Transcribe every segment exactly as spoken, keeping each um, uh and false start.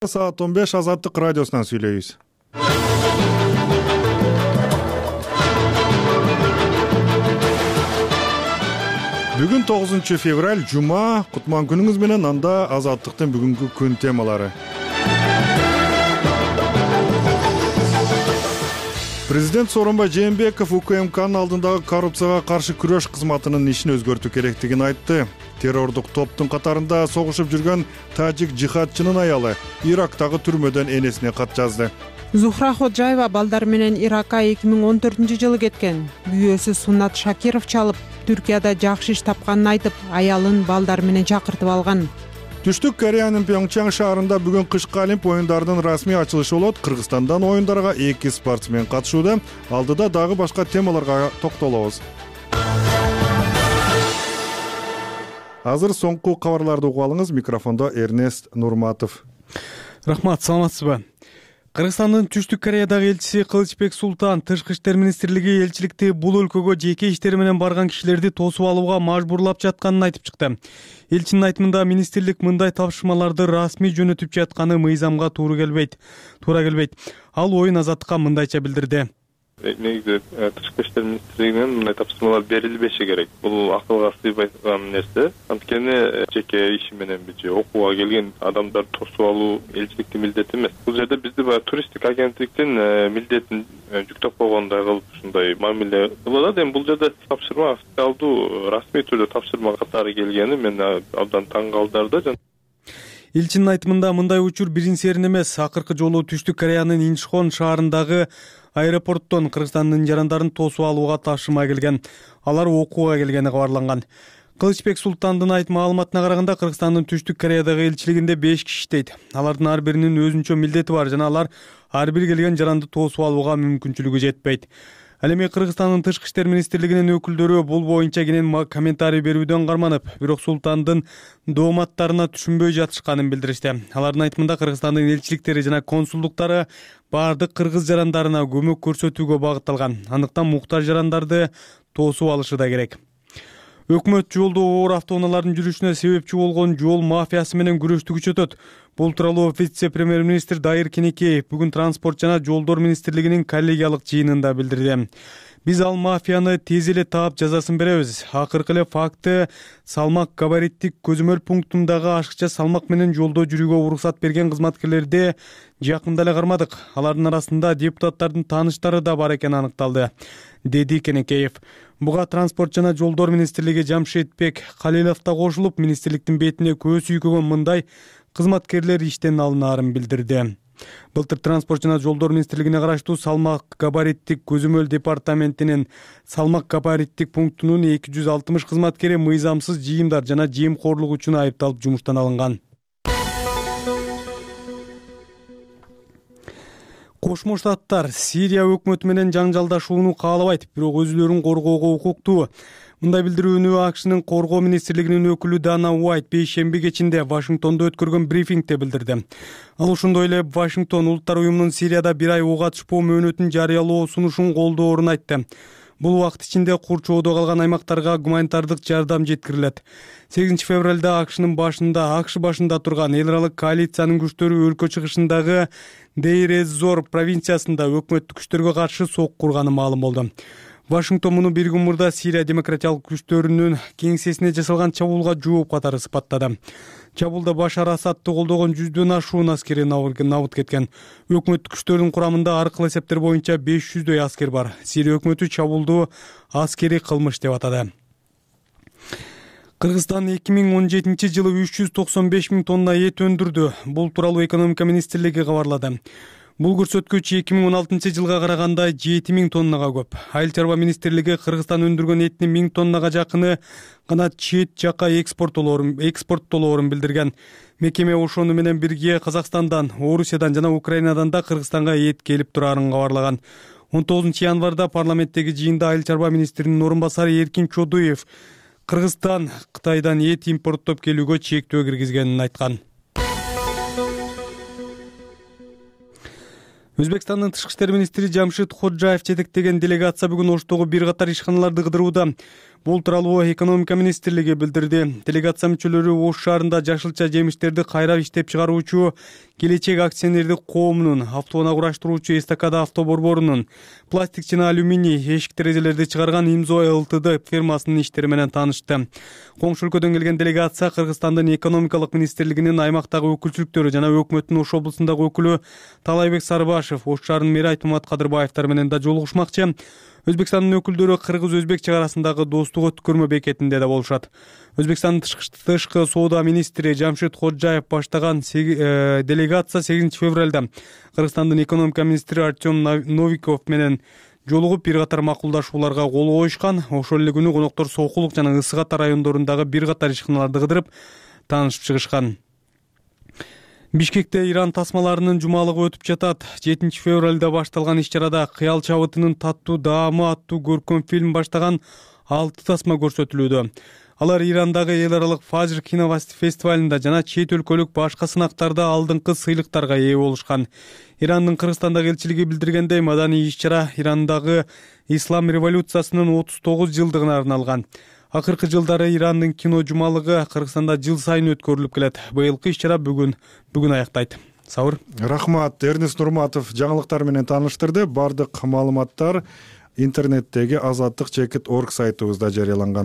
Саат он беш Азаттык радиосунан сүйлөйбүз. Бүгүн тогузунчу февраль, жума. Кутман күнүңүз менен. Анда Азаттыктын бүгүнкү күн темалары. Президент Сооронбай Жээнбеков УКМКнын алдындагы коррупцияга каршы күрөш кызматынын ишин өзгөртүү керектигин айтты. Террордук топтун катарында согушуп жүргөн тажик жихадчынын аялы Ирактагы түрмөдөн энесине кат жазды. Зухра Ходжаева балдар менен Иракка эки миң он төртүнчү жылы кеткен. Күйөөсү Суннат Шакиров чалып, Түркияда жакшы иш тапканын айтып, аялын балдар менен чакыртып алган. Түштүк Кореянын Пьончан шаарында бүгүн кышкы Олимп оюндарынын расмий ачылышы болот. Кыргызстандан оюндарга эки спортсмен катышууда. Алдыда дагы башка темаларга токтолобуз. Азыр соңку кабарларды угуп алыңыз. Микрофондо Эрнест Нурматов. Рахмат, саламатсызбы? Кыргызстандын Түштүк Кореядагы элчиси Кылычбек Султан Тышкы иштер министрлиги элчиликти бул өлкөгө жеке иштери менен барган кишилерди тосуп алууга мажбурлап жатканын айтып чыкты. Элчинин айтымында министрлик мындай тапшырмаларды расмий жөнөтүп жатканы мыйзамга туура келбейт. Туура келбейт. Ал оюн Азаттыкка мындайча билдирди. Негизи Тышкы иштер министрлигинен мындай тапшырмалар берилбеши керек. Бул акылга сыйбайдыган нерсе. Анткени жеке иши менен же окууга келген адамдар тосуп алуу элчиликтин милдети эмес. Бул жерде бизди баягы туристтик агенттиктин милдетин жүктөп койгондой кылып ушундай мамиле кылып. Эми бул жерде тапшырма официалдуу расмий түрдө тапшырма катары келгени мен абдан таң калтырды. Элчинин айтымында мындай учур биринчи эрин эмес. Акыркы жолу Түштүк Кореянын Инчхон шаарындагы аэропорттон Кыргызстандын жарандарын тосуп алууга тапшырма келген. Алар окууга келгени кабарланган. Кылычбек Султандын айтма маалыматына караганда Кыргызстандын Түштүк Кореядагы элчилигинде беш киши иштейт. Алардын ар биринин өзүнчө милдети бар жана алар ар бир келген жаранды тосуп алууга мүмкүнчүлүгү жетпейт. Ал эми Кыргызстандын Тышкы иштер министрлигинин өкүлдөрү бул боюнча кенен комментарий берүүдөн карманып, бирок Султандын дооматтарына түшүнбөй жатышканын билдиришти. Алардын айтымында Кыргызстандын элчиликтери жана консулдуктары бардык кыргыз жарандарына көмөк көрсөтүүгө багытталган. Андыктан муктаж жарандарды тосуп алышы да керек. Өкмөт жолдо оор автоунаалардын жүрүшүнө себепчи болгон жол мафиясы менен күрөштү күчөтөт. Бул тууралуу вице-премьер-министр Дайыр Кенекеев бүгүн транспорт жана жолдор министрлигинин коллегиялык жыйынында билдирди. Биз ал мафияны тез эле таап жазасын беребиз. Акыркы эле факты салмак габариттик көзөмөл пунктундагы ашыкча салмак менен жолдо жүрүүгө уруксат берген кызматкерлерди жакында эле кармадык. Алардын арасында депутаттардын тааныштары да бар экени аныкталды, деди Кенекеев. Буга транспорт жана жолдор министрлиги Жамшитбек Калилов да кошулуп, министрликтин бетине көз үйкөгөн мындай кызматкерлер иштен алынаарын билдирди. Былтыр транспорт жана жолдор министрлигине караштуу салмак габариттик көзөмөл департаментинин салмак габариттик пунктунун эки жүз алтымыш кызматкери мыйзамсыз жыйымдар жана жыйымкорлук үчүн айыпталып жумуштан алынган. Кошмо Штаттар Сирия өкмөтү менен жаңжалдашууну каалабайт, бирок өзүлөрүн коргоого укуктуу. Мындай билдирүүнү АКШнын коргоо министрлигинин өкүлү Дана Уайт бейшемби кечинде Вашингтондо өткөргөн брифингде билдирди. Ал ошондой эле Вашингтон Улуттар уюмунун Сирияда бир ай ок атышпоо мөөнөтүн жарыялоо сунушун колдоорун айтты. Бул убакыт ичинде курчоодо калган аймактарга гуманитардык жардам жеткирилет. сегизинчи февралда АКШнын башында, АКШ башында турган эл аралык коалициянын күчтөрү өлкө чыгышындагы Дейр-эз-Зор провинциясында өкмөттүк күчтөргө каршы сок курганы маалым болду. Вашингтон муну бир күн мурда Сирия демократиялык күчтөрүнүн кеңсесине жасалган чабуулга жооп катары сыпаттады. Чабуулда Башар Асадты колдогон жүздөн ашуун аскери набыт кеткен. Өкмөттүк күчтөрдүн курамында аркылуу эсептер боюнча беш жүздөй аскер бар. Сирия өкмөтү чабуулду аскери кылмыш деп атады. Кыргызстан эки миң он жетинчи жылы үч жүз токсон беш миң тонна эт өндүрдү. Бул тууралуу экономика министрлиги кабарлады. Бул көрсөткүч эки миң он алтынчы жылга караганда жети миң тоннага көп. Айыл чарба министрлиги Кыргызстан өндүргөн этинин миң тоннага жакыны гана чет жакка экспорттолоорун билдирген. Мекеме ошону менен бирге Казакстандан, Орусиядан жана Украинадан да Кыргызстанга эт келип турарын кабарлаган. он тогузунчу январда парламенттеги жыйында айыл чарба министринин орун басары Эркин Чодуев Кыргызстан Кытайдан эт импорттоп келүүгө чектөө киргизгенин айткан. Өзбекстандын тышкы иштер министри Жамшит Ходжаев жетектеген делегация бүгүн Оштогу бир катар ишканаларды кыдырууда. Бул тууралуу экономика министрлиги билдирди. Делегация мүчөлөрү Ош шаарында жашылча жемиштерди кайра иштеп чыгаруучу Келечек акционердик коомунун, автоунаа кураштыруучу Эстакада авто борборунун, пластик жана алюминий эшик терезелерди чыгарган Имзо ЛТД фирмасынын иштери менен таанышты. Коңшу өлкөдөн келген делегация Кыргызстандын экономикалык министрлигинин аймактагы өкүлчүлүктөрү жана өкмөттүн Ош облусундагы өкүлү Талайбек Сарыбашев, Ош шаарынын мэри Айтмамат Кадырбаевтар менен да жолугушмакчы. Өзбекстандын өкүлдөрү кыргыз-өзбек чек арасындагы достук өткөрмө бекетинде да болушат. Өзбекстандын тышкы соода министри Жамшид Ходжаев баштаган делегация сегизинчи февралда Кыргызстандын экономика министри Артем Новиков менен жолугуп бир катар макулдашууларга кол коюшкан. Ошол эле күнү коноктор Сокулук жана Ысык Ата райондорундагы бир катар ишканаларды кыдырып таанышып чыгышкан. Бишкекте Иран тасмаларынын жумалыгы өтүп жатат. жетинчи февралда башталган иш-чарада Кыял чабытынын таттуу даамы аттуу көркөм фильм баштаган алты тасма көрсөтүлүүдө. Алар Ирандагы эл аралык Фажр кино фестивалында жана чет өлкөлүк башка сынактарда алдыңкы сыйлыктарга ээ болушкан. Ирандын Кыргызстандагы элчилиги билдиргендей, маданий иш-чара Ирандагы ислам революциясынын отуз тогуз жылдыгына арналган. Акыркы жылдары Ирандын кино жумалыгы Кыргызстанда жыл сайын өткөрүлүп келет. Быйылкы иш-чара бүгүн бүгүн аяктайт. Сабыр. Рахмат. Эрнест Нурматов жаңылыктар менен тааныштырды. Бардык маалыматтар интернеттеги азаттык чекит орг сайтыбызда жарыяланган.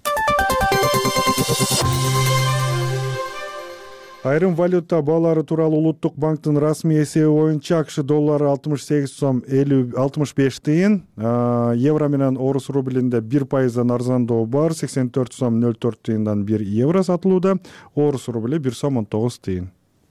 Айрым валюта баалары тууралуу Улуттук банктын расмий эсеби боюнча АКШ доллары алтымыш сегиз сом алтымыш беш тыйын, евро менен орус рублинде бир пайыздан арзандоо бар, сексен төрт сом нөл төрт тыйындан бир евро сатылууда, орус рубли бир сом он тогуз тыйын.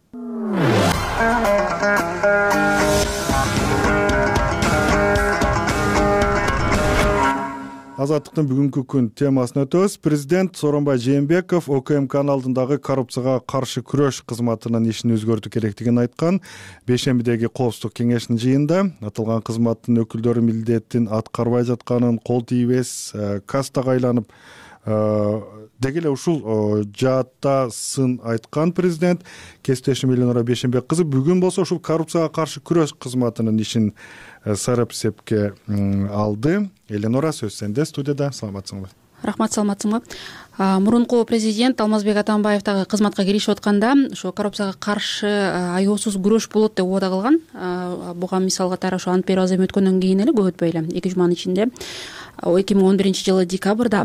Азаттыктын бүгүнкү күн темасына өтөбүз. Президент Сооронбай Жээнбеков ОКМКнын алдындагы коррупцияга каршы күрөш кызматынын ишин өзгөртүү керектигин айткан. Бейшембидеги Коопсуздук кеңешинин жыйынында аталган кызматтын өкүлдөрү милдетин аткарбай жатканын, кол тийбес кастага айланып деги эле ушул жаатта сын айткан президент. Кесиптешим Эленора Бейшембек кызы бүгүн болсо ушул коррупцияга каршы күрөш кызматынын ишин сарап эсепке алды. Эленора, сөз сенде, студияда. Саламатсыңбы? Рахмат, саламатсыңбы? Мурунку президент Алмазбек Атамбаев дагы кызматка киришип атканда ошо коррупцияга каршы аеосуз күрөш болот деп убада кылган. Буга мисал катары ошо ант берүү азем өткөндөн кийин эле, көп өтпөй эле, эки жуманын ичинде эки миң он биринчи жылы декабрда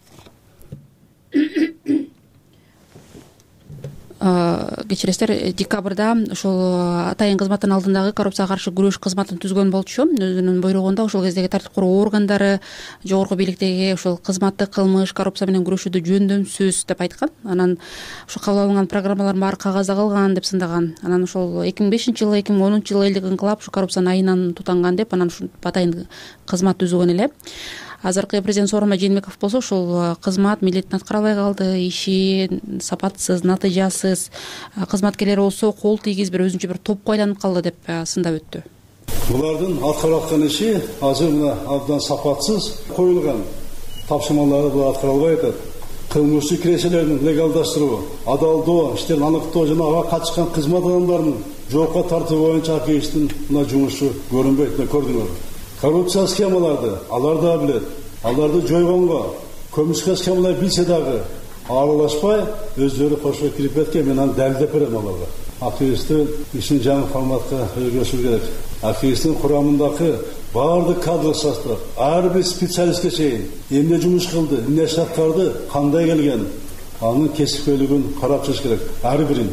кечиресиздер, декабрда ошол атайын кызматтын алдындагы коррупцияга каршы күрөш кызматын түзгөн болчу. Өзүнүн буйругунда ошол кездеги тартип кароо органдары, жогорку бийликтеги ошол кызматтык кылмыш, коррупция менен күрөшүүдө жөндөмсүз деп айткан. Анан ошо кабыл алынган программалардын баары кагазда калган деп сындаган. Анан ошол эки миң бешинчи жылы, эки миң онунчу жылы элдик инкылап ушу коррупциянын айынан тутанган деп анан ушу атайын кызмат түзгөн эле. Азыркы президент Сооронбай Жээнбеков болсо ушул кызмат милдетин аткара албай калды, иши сапатсыз, натыйжасыз, кызматкерлер болсо кол тийгизбей өзүнчө бир топко айланып калды деп сындап өттү. Булардын аткара аткан иши азыр мына абдан сапатсыз коюлган тапшырмаларды аткара албай атат. Кылмыштык кирешелердин легалдаштыруу, адалдоо, иштерин аныктоо жана ага катышкан кызмат адамдарынын жоопко тартуу боюнча АКШтин мына жумушу көрүнбөйт, көрдүңөр. Коррупция схемаларды алар да билет. Аларды жойгонго көмүшкө схемалар билсе дагы аралашпай өздөрү кошо кирип кеткен, мен аны далилдеп берем аларга. АКШтын ишин жаңы форматка өзгөртүү керек. АКШтын курамындагы баардык кадрлык состав, ар бир специалистке чейин эмне жумуш кылды, эмне иш аткарды, кандай келген, анын кесипкөйлүгүн карап чыгыш керек, ар бирин.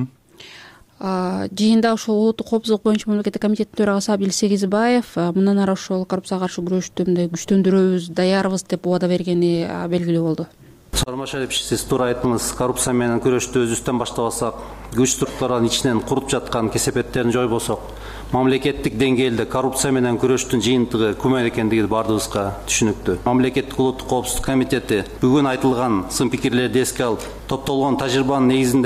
Жыйында ошол улуттук коопсуздук боюнча мамлекеттик комитеттин төрагасы Абдил Сегизбаев мындан ары ошол коррупцияга каршы күрөштү күчтөндүрөбүз, даярбыз деп убада бергени белгилүү болду. Сооронбай Шарипович, сиз туура айттыңыз. Коррупция менен күрөштү өзүбүздөн баштабасак, күч структураларын ичинен куруп жаткан кесепеттерин жойбосок, мамлекеттик деңгээлде коррупция менен күрөштүн жыйынтыгы күмөн экендиги бардыгыбызга түшүнүктүү. Мамлекеттик улуттук коопсуздук комитети бүгүн айтылган сын пикирлерди эске алып, топтолгон тажрыйбанын негизинде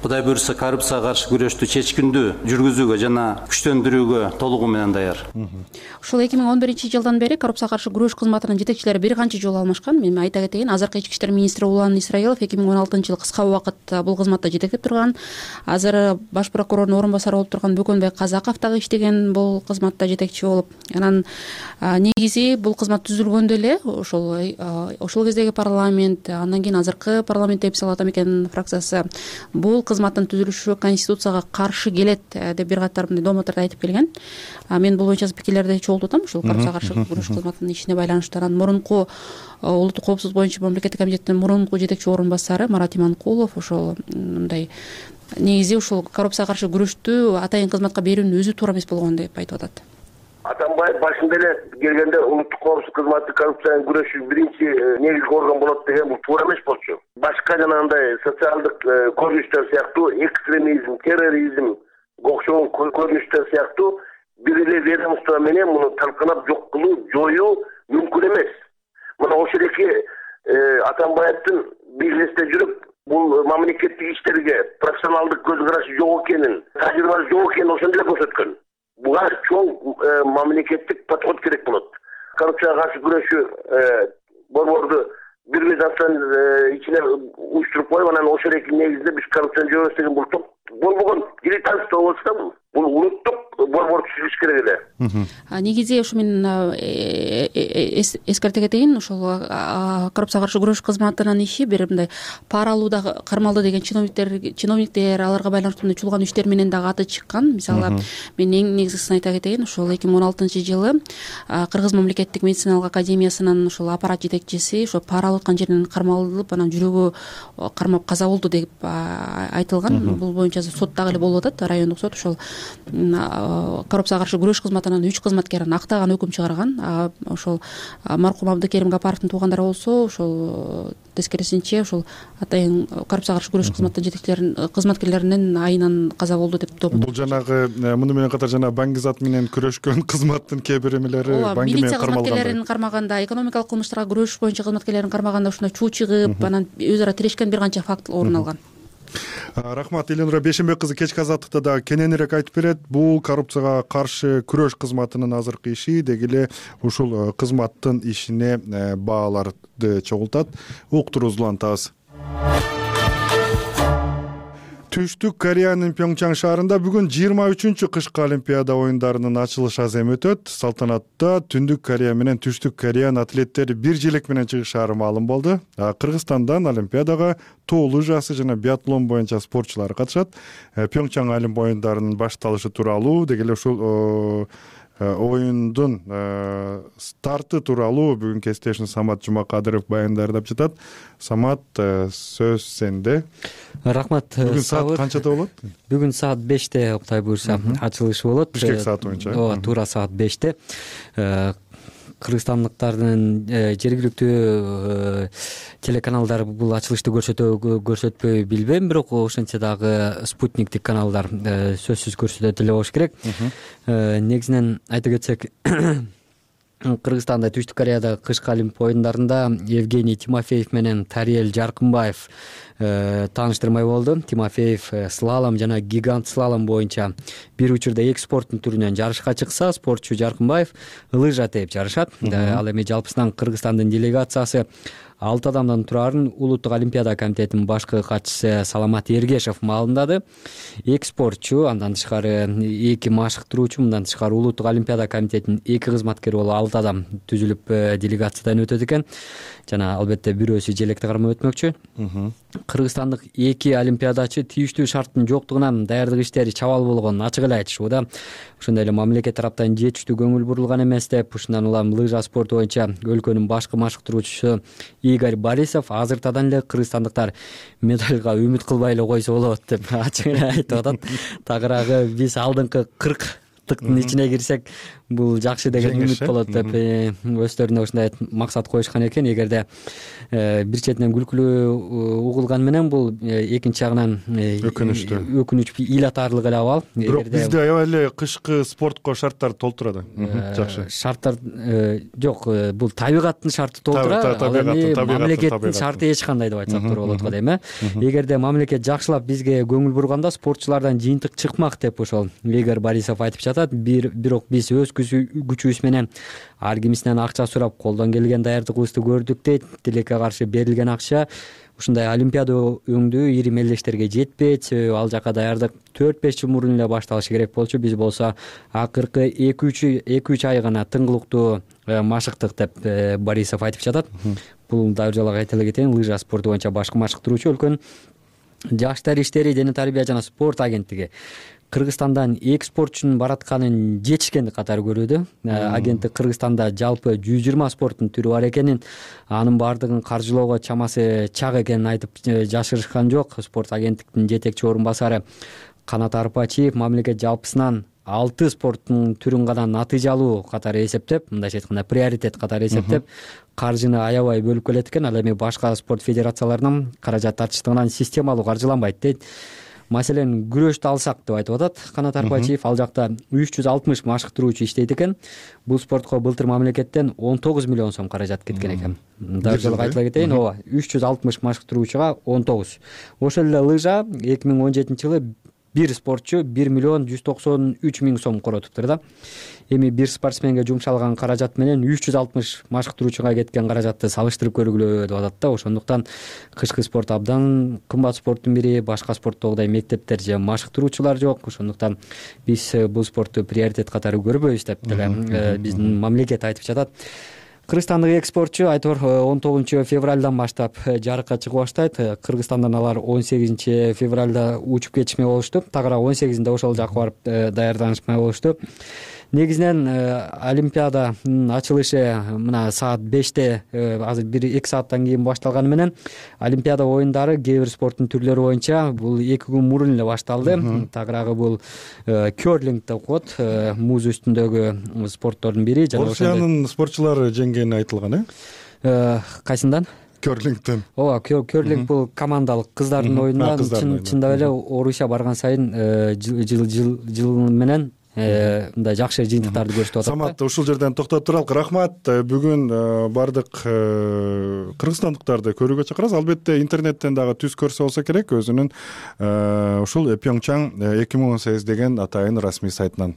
Кудай буюрса коррупцияга каршы күрөштү чечкиндүү жүргүзүүгө жана күчтөндүрүүгө толугу менен даяр. Ушул эки миң он биринчи жылдан бери коррупцияга каршы күрөш кызматынын жетекчилери бир канча жолу алмашкан. Мен айта кетейин, азыркы ички иштер министри Улан Исраилов эки миң он алтынчы жылы кыска убакыт бул кызматта жетектеп турган. Азыр баш прокурордун орун басары болуп турган Бөкөнбай Казаков дагы иштеген бул кызматта жетекчи болуп. Анан негизи бул кызмат түзүлгөндө эле ошол ошол кездеги парламент, андан кийин азыркы парламент деп Ата Мекен фракциясы бул кызматтын түзүлүшү конституцияга каршы келет деп бир катар мындай доматарды айтып келген. Мен бул боюнча пикирлерди чогултуп атам. Ушул коррупцияга каршы күрөш кызматынын ишине байланыштуу анан мурунку улуттук коопсуздук боюнча мамлекеттик комитеттин мурунку жетекчи орун басары Марат Иманкулов ошол мындай негизи ушул коррупцияга каршы күрөштү атайын кызматка берүүнүн өзү туура эмес болгон деп айтып атат. Атамбаев башында эле келгенде улуттук коопсуздук кызматы коррупцияны күрөшүү биринчи негизги орган болот деген бул туура эмес болчу. Башка жанагындай социалдык көрүнүштөр сыяктуу экстремизм, терроризм окшогон көрүнүштөр сыяктуу бир эле ведомство менен муну талканап жок кылуу, жоюу мүмкүн эмес. Мына ошол эки Атамбаевдин бизнесте жүрүп бул мамлекеттик иштерге профессионалдык көз карашы жок экенин, тажрыйбасы жок экенин ошондо эле көрсөткөн. Буга чоң мамлекеттик подход керек болот. Коррупцияга каршы күрөшүү борборду бир ведомствонун ичине уюштуруп коюп, анан ошол эки негизинде биз коррупцияны жоебуз деген бул болбогон дилетантство болсо да бул улуттук борбор түзүлүш керек эле. Негизи ушу мен эскерте кетейин, ошол коррупцияга каршы күрөш кызматынын иши бир мындай пара алууда кармалды деген чиновниктер чиновниктер аларга байланыштуу мындай чулган иштер менен дагы аты чыккан. Мисалы мен эң негизгисин айта кетейин, ошол эки миң он алтынчы жылы Кыргыз мамлекеттик медициналык академиясынын ошол аппарат жетекчиси ошо пара алып аткан жеринен кармалып, анан жүрөгү кармап каза болду деп айтылган. Бул боюнча сот дагы эле болуп атат, райондук сот. Ошол коррупцияга каршы күрөш кызматынан үч кызматкерин актаган өкүм чыгарган. Ошол маркум Абдыкерим Гапаровдун туугандары болсо, ошол тескерисинче ошол атайын коррупцияга каршы күрөш кызматынын жетекчилерин кызматкерлеринин айынан каза болду деп топот. Бул жанагы муну менен катар жана баңгизат менен күрөшкөн кызматтын кээ бир эмелери баңги менен кармалган. Милиция кызматкерлерин кармаганда, экономикалык кылмыштарга күрөш боюнча кызматкерлерин кармаганда ушундай чуу чыгып, анан өз ара тирешкен бир канча факт орун алган. Рахмат. Эленура Бейшенбек кызы кечки азаттыкта дагы кененирээк айтып берет. Бул коррупцияга каршы күрөш кызматынын азыркы иши деги эле ушул кызматтын ишине бааларды чогултат. Уктуруубузду улантабыз. Түштүк Кореянын Пьончан шаарында бүгүн жыйырма үчүнчү кышкы Олимпиада оюндарынын ачылыш аземи өтөт. Салтанатта Түндүк Корея менен Түштүк Кореянын атлеттери бир жилек менен чыгышаары маалым болду. Кыргызстандан Олимпиадага тоо лыжасы жана биатлон боюнча спортчулар катышат. Пьончан Олимп оюндарынын башталышы тууралуу деги эле ушул оюндун старты тууралуу бүгүн кесиптешим Самат Жумакадыров баяндап жатат. Самат, сөз сенде. Рахмат. Бүгүн саат канчада болот? Бүгүн саат беште Октай буюрса ачылышы болот. Бишкек саат боюнча. Ооба, туура саат беште. Кыргызстандыктардын жергиликтүү телеканалдар бул ачылышты көрсөтө көрсөтпөй билбейм, бирок ошентсе дагы спутниктик каналдар сөзсүз көрсөтөт эле болуш керек. Негизинен айта кетсек, Кыргызстанда Түштүк Кореяда кышкы Олимп оюндарында Евгений Тимофеев менен Тариел Жаркынбаев тааныштырмай болду. Тимофеев слалом жана гигант слалом боюнча бир учурда эки спорттун түрүнөн жарышка чыкса, спортчу Жаркынбаев лыжа тээп жарышат. Ал эми жалпысынан Кыргызстандын делегациясы алты адамдан турарын Улуттук Олимпиада комитетинин башкы катчысы Саламат Эргешев маалымдады. Эки спортчу, андан тышкары эки машыктыруучу, мындан тышкары Улуттук Олимпиада комитетинин эки кызматкери болуп алты адам түзүлүп делегациядан өтөт экен. Жана албетте бирөөсү желекти кармай өтмөкчү. Кыргызстандык эки олимпиадачы тийиштүү шарттын жоктугунан даярдык иштери чабал болгонун ачык эле айтышууда. Ошондой эле мамлекет тараптан жетиштүү көңүл бурулган эмес деп, ушундан улам лыжа спорту боюнча өлкөнүн башкы машыктыруучусу Игорь Борисов азыртадан эле кыргызстандыктар медальга үмүт кылбай эле койсо болот деп ачык эле айтып атат. Тагыраагы биз алдыңкы кырк алтыктын ичине кирсек бул жакшы деген үмүт болот деп өздөрүнө ушундай максат коюшкан экен. Эгерде бир четинен күлкүлүү угулганы менен бул экинчи жагынан өкүнүчтүү өкүнүч ил атаарлык эле абал. Бирок бизде аябай эле кышкы спортко шарттар толтурат. Жакшы. Шарттар жок, бул табигаттын шарты толтурат. Ал эми мамлекеттин шарты эч кандай деп айтсак туура болот го дейм э. Эгерде мамлекет жакшылап бизге көңүл бурганда спортчулардан жыйынтык чыкмак деп ошол Игорь Борисов айтып жатат. Бирок биз өз күчүбүз менен ар кимисинен акча сурап колдон келген даярдыгыбызды көрдүк дейт. Тилекке каршы берилген акча ушундай олимпиада өңдүү ири мелдештерге жетпейт. Ал жака даярдык төрт беш жыл мурун эле башталышы керек болчу. Биз болсо акыркы эки үч ай гана тыңгылыктуу машыктык деп Борисов айтып жатат. Бул дагы жалак айта эле кетейин, лыжа спорту боюнча башкы машыктыруучу өлкөнүн жаштар иштери, дене тарбия жана спорт агенттиги Кыргызстандан эки спортчунун баратканын жетишкендик катары көрүүдө. Агенттик Кыргызстанда жалпы жүз жыйырма спорттун түрү бар экенин, анын баардыгын каржылоого чамасы чак экенин айтып жашырышкан жок. Спорт агенттиктин жетекчи орун басары Канат Арпачиев мамлекет жалпысынан алты спорттун түрүн гана натыйжалуу катары эсептеп, мындайча айтканда приоритет катары эсептеп, каржыны аябай бөлүп келет экен. Ал эми башка спорт федерацияларынан каражат тартыштыгынан системалуу каржыланбайт дейт. Маселен, күрөштү алсак деп айтып атат Канат Арпачиев. Ал жакта үч жүз алтымыш машыктыруучу иштейт экен. Бул спортко былтыр мамлекеттен он тогуз миллион сом каражат кеткен экен. Дагы жалпы айтыла кетейин, ооба, үч жүз алтымыш машыктыруучуга он тогуз. Ошол эле лыжа эки миң он жетинчи жылы бир спортчу бир миллион жүз токсон үч миң сом коротуптур да. Эми бир спортсменге жумшалган каражат менен үч жүз алтымыш машыктыруучуга кеткен каражатты салыштырып көргүлө деп атат да. Ошондуктан кышкы спорт абдан кымбат спорттун бири. Башка спорттогудай мектептер же машыктыруучулар жок. Ошондуктан биз бул спортту приоритет катары көрбөйбүз деп деле биздин мамлекет айтып жатат. Кыргызстандык эки спортчу Айтор он тогузунчу февралдан баштап жарыкка чыгып баштайт. Кыргызстандан алар он сегизинчи февралда учуп кетишмек болушту. Тагыраак он сегизинде ошол жака барып даярданышмак болушту. Негизинен Олимпиаданын ачылышы мына саат беште, азыр бир эки сааттан кийин башталганы менен Олимпиада оюндары кээ бир спорттун түрлөрү боюнча бул эки күн мурун эле башталды. Тагыраагы бул кёрлинг деп коет, муз үстүндөгү спорттордун бири. Орусиянын спортчулары жеңгени айтылган, э? Кайсындан? Кёрлингден. Ооба, кёрлинг бул командалык кыздардын оюнунан. Чындап эле Орусия барган сайын жыл жыл менен мындай жакшы жыйынтыктарды көрсөтүп атат. Самат, ушул жерден токтоп туралык. Рахмат. Бүгүн бардык кыргызстандыктарды көрүүгө чакырабыз. Албетте интернеттен дагы түз көрсө болсо керек, өзүнүн ушул Пьончан эки миң он сегиз деген атайын расмий сайтынан.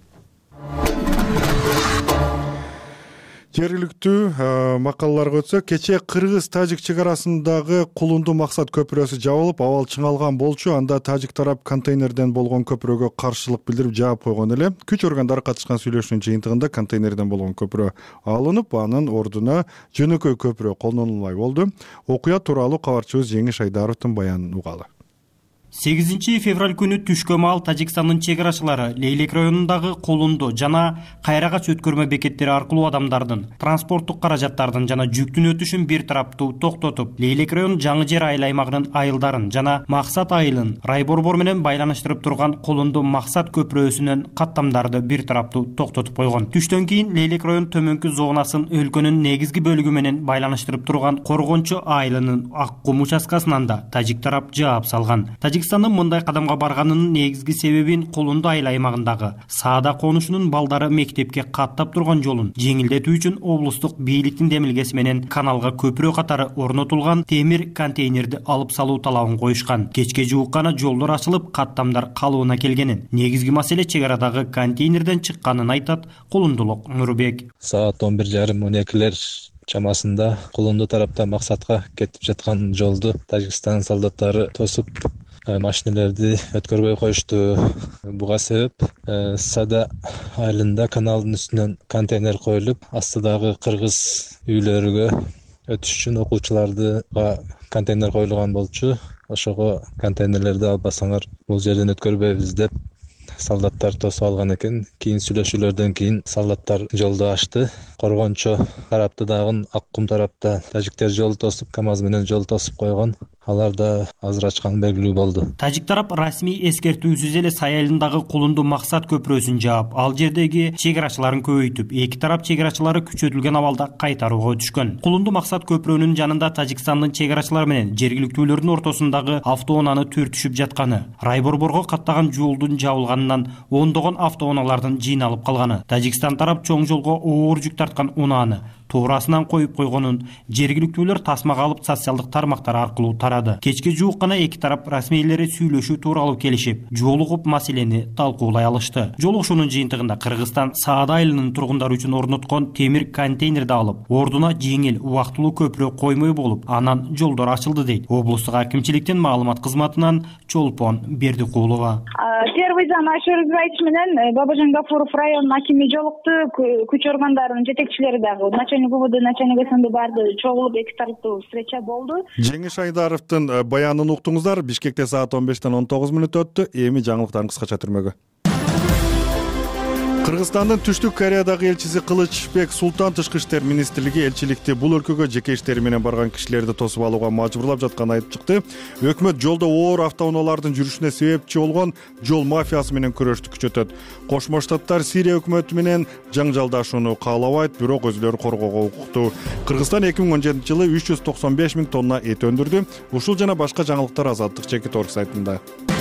Жергиликтүү макалаларга өтсөк, кечээ кыргыз-тажик чек арасындагы Кулунду Максат көпүрөсү жабылып, абал чыңалган болчу. Анда тажик тарап контейнерден болгон көпүрөгө каршылык билдирип жаап койгон эле. Күч органдары катышкан сүйлөшүүнүн жыйынтыгында контейнерден болгон көпүрө алынып, анын ордуна жөнөкөй көпүрө колдонулмай болду. Окуя тууралуу кабарчыбыз Жеңиш Айдаровдун баянын угалы. сегизинчи февраль күнү түшкө маал Тажикстандын чек арачылары Лейлек районундагы Кулунду жана Кайрагач өткөрмө бекеттери аркылуу адамдардын транспорттук каражаттардын жана жүктүн өтүшүн бир тараптуу токтотуп, Лейлек район Жаңы Жер айыл аймагынын айылдарын жана Максат айылын райборбор менен байланыштырып турган Кулунду Максат көпүрөсүнөн каттамдарды бир тараптуу токтотуп койгон. Түштөн кийин Лейлек район төмөнкү зонасын өлкөнүн негизги бөлүгү менен байланыштырып турган Коргончу айылынын Ак кум участкасынан да тажик тарап жаап салган. Тажикстандын мындай кадамга барганынын негизги себебин Кулунду айыл аймагындагы Саада конушунун балдары мектепке каттап турган жолун жеңилдетүү үчүн облустук бийликтин демилгеси менен каналга көпүрө катары орнотулган темир контейнерди алып салуу талабын коюшкан. Кечке жуук гана жолдор ачылып, каттамдар калыбына келгенин, негизги маселе чек арадагы контейнерден чыкканын айтат Кулундулук Нурбек. Саат он бир жарым он экилер чамасында Кулунду тарапта Максатка кетип жаткан жолду Тажикстан солдаттары тосуп, машинелерди өткөрбөй коюшту. Буга себеп Саада айылында каналдын үстүнөн контейнер коюлуп, астыдагы кыргыз үйлөрүгө өтүш үчүн окуучуларга контейнер коюлган болчу. Ошого контейнерлерди албасаңар бул жерден өткөрбөйбүз деп солдаттар тосуп алган экен. Кийин сүйлөшүүлөрдөн кийин солдаттар жолду ачты. Коргончо тараптыдагы Ак кум тарапта тажиктер жол тосуп, КамАЗ менен жол тосуп койгон. алар да азыр ачканы белгилүү болду. Тажик тарап расмий эскертүүсүз эле Сай айылындагы Кулунду Максат көпүрөсүн жаап, ал жердеги чек арачыларын көбөйтүп, эки тарап чек арачылары күчөтүлгөн абалда кайтарууга түшкөн. Кулунду Максат көпүрөнүн жанында Тажикстандын чек арачылары менен жергиликтүүлөрдүн ортосундагы автоунааны түртүшүп жатканы, райборборго каттаган жолдун жабылганынан ондогон автоунаалардын жыйналып калганы, Тажикстан тарап чоң жолго оор жүк тарткан унааны туурасынан коюп койгонун жергиликтүүлөр тасмага алып социалдык тармактар аркылуу тарады. Кечке жуук гана эки тарап расмийлери сүйлөшүү тууралуу келишип, жолугуп маселени талкуулай алышты. Жолугушуунун жыйынтыгында Кыргызстан Саада айылынын тургундары үчүн орноткон темир контейнерди алып, ордуна жеңил, убактылуу көпүрө коймой болуп, анан жолдор ачылды дейт облустук акимчиликтин маалымат кызматынан Чолпон Бердикулова. Первый зам Айшөрүзбү айтыш менен Бабажан Гафуров районунун акими жолукту, күч органдарынын жетекчилери дагы, начальник УВД, начальник СМД барды, чогулуп эки тараптуу встреча болду. Жеңиш Айдаровдун баянын уктуңуздар. Бишкекте саат он бештен он тогуз мүнөт өттү. Эми жаңылыктардын кыскача түрмөгү. Кыргызстандын Түштүк Кореядагы элчиси Кылычбек Султан тышкы иштер министрлиги элчиликти бул өлкөгө жеке иштери менен барган кишилерди тосуп алууга мажбурлап жатканын айтып чыкты. Өкмөт жолдо оор автоунаалардын жүрүшүнө себепчи болгон жол мафиясы менен күрөштү күчөтөт. Кошмо Штаттар Сирия өкмөтү менен жаңжалдашууну каалабайт, бирок өзүлөрү коргоого укуктуу. Кыргызстан эки миң он жетинчи жылы үч жүз токсон беш миң тонна эт өндүрдү. Ушул жана башка жаңылыктар Азаттык Чекит орг сайтында.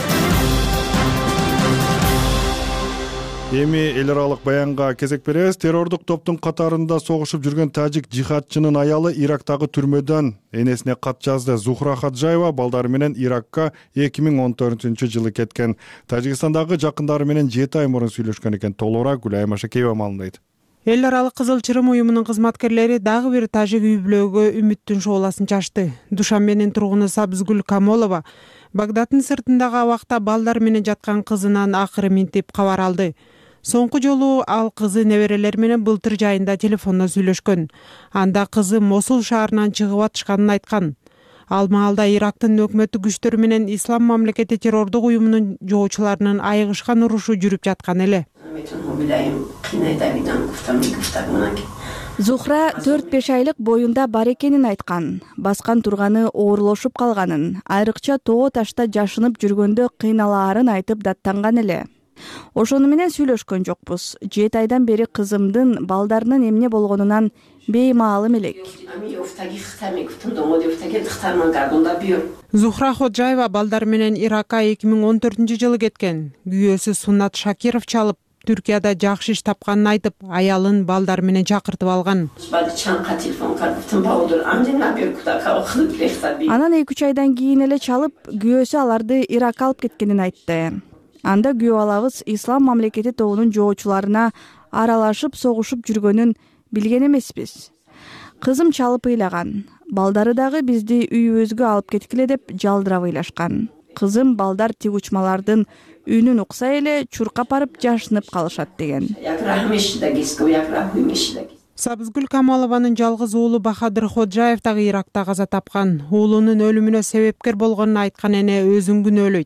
Эми эл аралык баянга кезек беребиз. Террордук топтун катарында согушуп жүргөн тажик жихадчынын аялы Ирактагы түрмөдөн энесине кат жазды. Зухра Хаджаева балдары менен Иракка эки миң он төртүнчү жылы кеткен. Тажикстандагы жакындары менен жети ай мурун сүйлөшкөн экен. Толугураак Гүлайым Машакеева маалымдайт. Эл аралык Кызыл Чырым уюмунун кызматкерлери дагы бир тажик үй бүлөгө үмүттүн шооласын чачты. Душанбенин тургуну Сабызгүл Камолова Багдаддын сыртындагы абакта балдар менен жаткан кызынан акыры минтип кабар алды. Соңку жолу ал кызы неберелер менен былтыр жайында телефондон сүйлөшкөн. Анда кызы Мосул шаарынан чыгып атышканын айткан. Ал маалда Ирактын өкмөттүк күчтөрү менен Ислам мамлекети террордук уюмунун жоочуларынын айыгышкан урушу жүрүп жаткан эле. Зухра төрт беш айлык боюнда бар экенин айткан. Баскан турганы оорлошуп калганын, айрыкча тоо ташта жашынып жүргөндө кыйналаарын айтып даттанган эле. Ошону менен сүйлөшкөн жокпуз. жети айдан бери кызымдын балдарынын эмне болгонунан беймаалым элек. Зухра Ходжаева балдар менен Иракка эки миң он төртүнчү жылы кеткен. Күйөөсү Суннат Шакиров чалып, Түркияда жакшы иш тапканын айтып, аялын балдар менен чакыртып алган. Анан эки үч айдан кийин эле чалып, күйөөсү аларды Иракка алып кеткенин айтты. Анда күйөө алабыз Ислам мамлекети тобунун жоочуларына аралашып согушуп жүргөнүн билген эмеспиз. Кызым чалып ыйлаган. Балдары дагы бизди үйүбүзгө алып кеткиле деп жалдырап ыйлашкан. Кызым балдар тиг учмалардын үнүн укса эле чуркап барып жашынып калышат деген. Сабызгүл Камалованын жалгыз уулу Бахадыр Ходжаев дагы Иракта каза тапкан. Уулунун өлүмүнө себепкер болгонун айткан эне өзүн күнөөлөйт.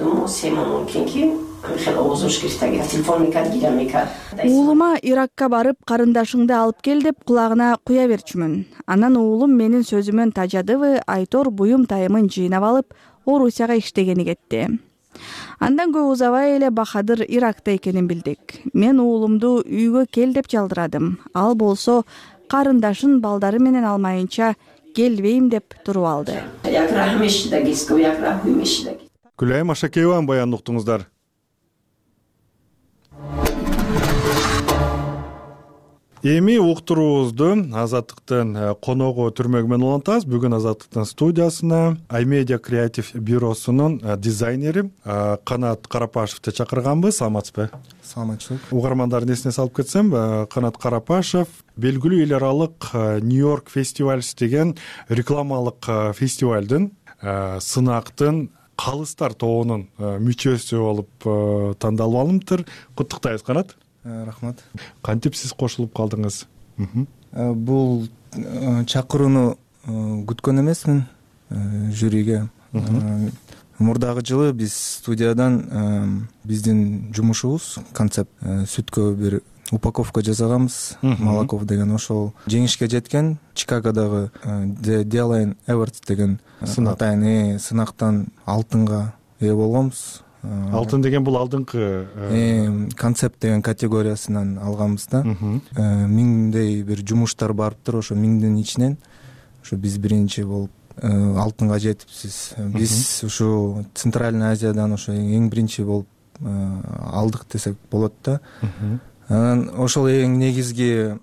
Уулума Иракка барып карындашыңды алып кел деп кулагына куя берчүмүн. Анан уулум менин сөзүмөн тажадыбы, Айтор буюм тайымын жыйнап алып, Орусияга иштегени кетти. Андан көп узабай эле Бахадыр Иракта экенин билдик. Мен уулумду үйгө кел деп жалдырадым. Ал болсо карындашын балдары менен алмайынча келбейм деп туруп алды. Гүлайым Машакееванын баянын уктуңуздар. Эми уктуруубузду Азаттыктын коногу түрмөгү менен улантабыз. Бүгүн Азаттыктын студиясына iMedia Creative бюросунун дизайнери Канат Карапашевди чакырганбыз. Саламатсызбы? Саламатчылык. Угармандардын эсине салып кетсем, Канат Карапашев белгилүү эл аралык Нью-Йорк фестиваль деген рекламалык фестивалдын сынактын Калыстар тобунун мүчөсү болуп тандалып алыныптыр. Куттуктайбыз, Канат. Рахмат. Кантип сиз кошулуп калдыңыз? Бул чакырууну күткөн эмесмин жюриге. Мурдагы жылы биз студиядан биздин жумушубуз концепт сүткө бир упаковка жасаганбыз. Молоков деген ошол жеңишке жеткен Чикагодогу Делайн Эвертс деген атайын сынактан алтынга ээ болгонбуз. Алтын деген бул алдыңкы концепт деген категориясынан алганбыз да. Миңдей бир жумуштар барыптыр, ошо миңдин ичинен ошо биз биринчи болуп алтынга жетипсиз. Биз ушу Центральный Азиядан ошо эң биринчи болуп алдык десек болот да. Анан ошол эң негизги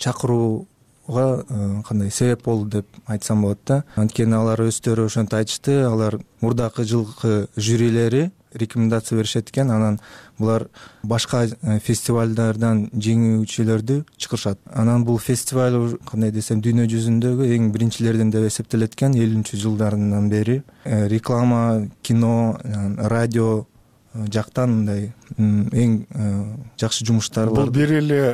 чакырууга кандай себеп болду деп айтсам болот да. Анткени алар өздөрү ошентип айтышты, алар мурдакы жылкы жюрилери рекомендация беришет экен, анан булар башка фестивалдардан жеңүүчүлөрдү чакырышат. Анан бул фестиваль кандай десем дүйнө жүзүндөгү эң биринчилерден деп эсептелет экен элүүнчү жылдарынан бери. Реклама, кино, радио жактан мындай эң жакшы жумуштар бар. Бул бир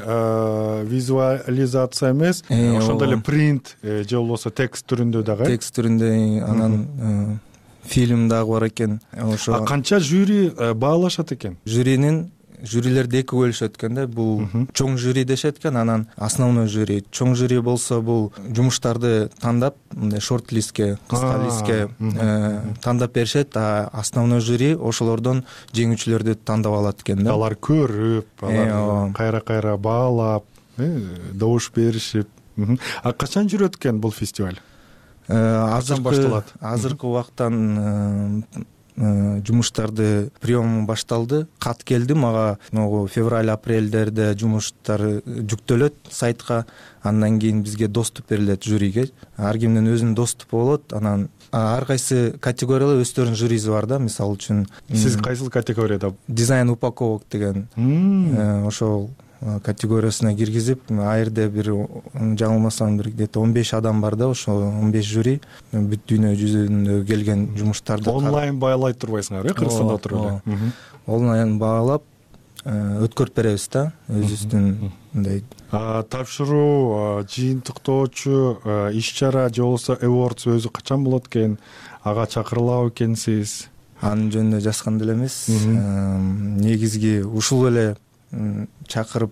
эле визуализация эмес, ошондой эле принт же болбосо текст түрүндө дагы. Текст түрүндө анан фильм дагы бар экен. Ошо. А канча жюри баалашат экен? Жюринин жюрилерди эки бөлүшөт экен да. Бул чоң жюри дешет экен, анан основной жюри. Чоң жюри болсо бул жумуштарды тандап, мындай шорт-листке, кыска листке тандап беришет, а основной жюри ошолордон жеңүүчүлөрдү тандап алат экен да. Алар көрүп, алар кайра-кайра баалап, добуш беришип. А качан жүрөт экен бул фестиваль? Азыркы башталат. Азыркы убактан жумуштарды прием башталды. Кат келди мага, могу февраль-апрелдерде жумуштар жүктөлөт сайтка. Андан кийин бизге доступ берилет жюриге. Ар кимдин өзүнүн доступу болот. Анан ар кайсы категорияда өздөрүнүн жюриси бар да. Мисалы үчүн сиз кайсыл категорияда? Дизайн упаковок деген ошол категориясына киргизип, айрда бир жаңылмасам бир где-то он беш адам бар да, ошо он беш жюри бүт дүйнө жүзүндө келген жумуштарды онлайн баалай турбайсыңар, э, Кыргызстанда отуруп эле. Онлайн баалап өткөрүп беребиз да, өзүбүздүн мындай. Тапшыруу, жыйынтыктоочу иш-чара же болбосо awards өзү качан болот экен? Ага чакырылабы экенсиз? Анын жөнүндө жазган деле эмес. Негизги ушул эле чакырып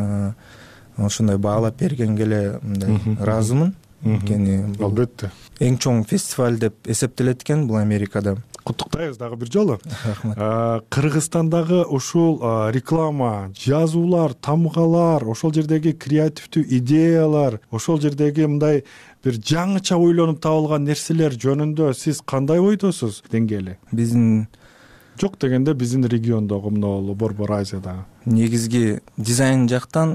ошондой баалап бергенге эле мындай ыраазымын. Анткени албетте эң чоң фестиваль деп эсептелет экен бул Америкада. Куттуктайбыз дагы бир жолу. Рахмат. Кыргызстандагы ушул реклама, жазуулар, тамгалар, ошол жердеги креативдүү идеялар, ошол жердеги мындай бир жаңыча ойлонуп табылган нерселер жөнүндө сиз кандай ойдосуз деңгээли? Биздин жок дегенде биздин региондогу мына Борбор Азияда. Негизги дизайн жактан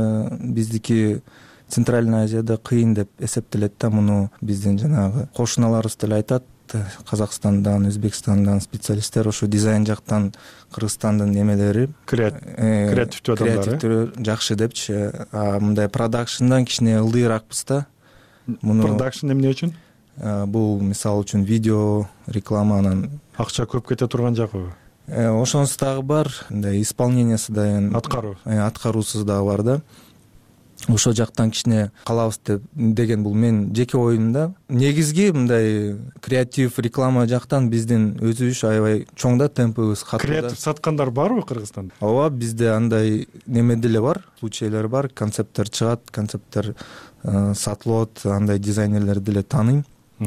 биздики Центральный Азияда кыйын деп эсептелет да. Муну биздин жанагы кошуналарыбыз деле айтат. Казакстандан, Өзбекстандан специалисттер ошо дизайн жактан Кыргызстандын эмелери креативдүү адамдар креативдүү жакшы депчи. А мындай продакшндан кичине ылдыйраакпыз да. Муну продакшн эмне үчүн? Бул мисалы үчүн видео, рекламанын акча көп кете турган жагы. Ошонусу дагы бар, мындай исполнениясы да аткаруу. Аткаруусу дагы бар да. Ошол жактан кичине калабыз деп деген бул менин жеке оюм да. Негизги мындай креатив реклама жактан биздин өзүбүз аябай чоң да, темпибиз катуу. Креатив саткандар барбы Кыргызстанда? Ооба, бизде андай неме деле бар, случайлар бар, концепттер чыгат, концепттер сатылат, андай дизайнерлерди деле тааныйм.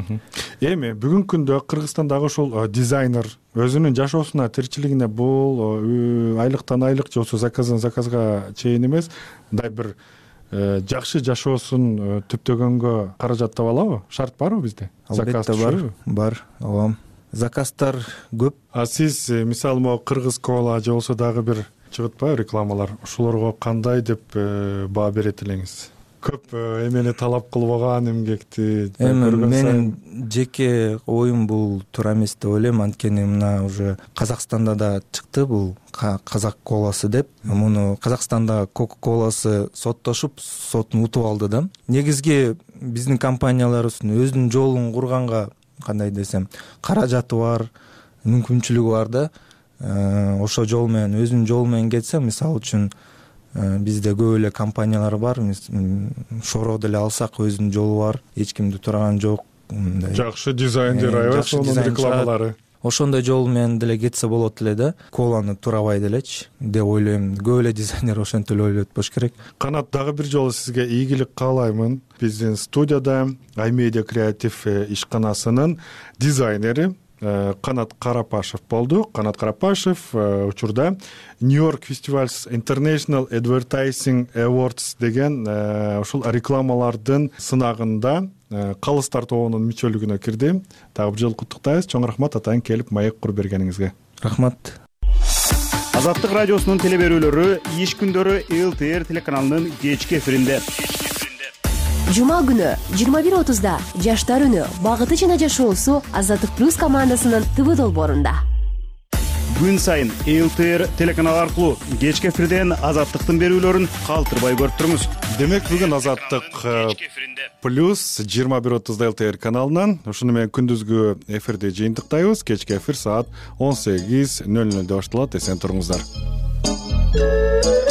Эми бүгүнкү күндө Кыргызстандагы ошол дизайнер өзүнүн жашоосуна, тиричилигине бул айлыктан айлык же болбосо заказдан заказга чейин эмес, мындай бир жакшы жашоосун түптөгөнгө каражат таба алабы? Шарт барбы бизде? Албетте бар. Бар. Ооба. Заказдар көп. А сиз мисалы могу Кыргыз кола же болбосо дагы бир чыгып атпайбы рекламалар? Ошолорго кандай деп баа берет элеңиз? Көп эмени талап кылбаган эмгекти. Эми менин жеке оюм бул туура эмес деп ойлойм. Анткени мына уже Казакстанда да чыкты бул Казак коласы деп. Муну Казакстанда Кока-коласы соттошуп, сотун утуп алды да. Негизги биздин компанияларыбыздын өзүнүн жолун курганга кандай десем, каражаты бар, мүмкүнчүлүгү бар да. Ошол жол менен, өзүнүн жолу менен кетсе, мисалы үчүн бизде көп эле компаниялар бар. Шоро деле алсак өзүнүн жолу бар, эч кимди тураган жок. Жакшы дизайндер, аябай сонун рекламалары. ошондой жол менен деле кетсе болот эле да, коланы туурабай делечи деп ойлойм. Көп эле дизайнер ошентип эле ойлойт болуш керек. Канат, дагы бир жолу сизге ийгилик каалаймын. Биздин студияда iMedia креатив ишканасынын дизайнери Канат Карапашев болду. Канат Карапашев учурда Нью-Йорк Festivals International Advertising Awards деген ушул рекламалардын сынагында калыстар тобунун мүчөлүгүнө кирди. Дагы бир жолу куттуктайбыз. Чоң рахмат атайын келип маек куруп бергениңизге. Рахмат. Азаттык радиосунун теле берүүлөрү иш күндөрү эл тэ эр телеканалынын кечки эфиринде. Жума күнү жыйырма бир отузда Жаштар үнү багыты жана жашоосу Азаттык плюс командасынын тэ вэ долбоорунда. Күн сайын эл тэ эр телеканалы аркылуу кечки эфирден Азаттыктын берүүлөрүн калтырбай көрүп турмуз. Демек бүгүн Азаттык плюс жыйырма бир отузда эл тэ эр каналынан ушуну менен күндүзгү эфирди жыйынтыктайбыз. Кечки эфир саат он сегиз ноль нолдо башталат. Эсен туруңуздар.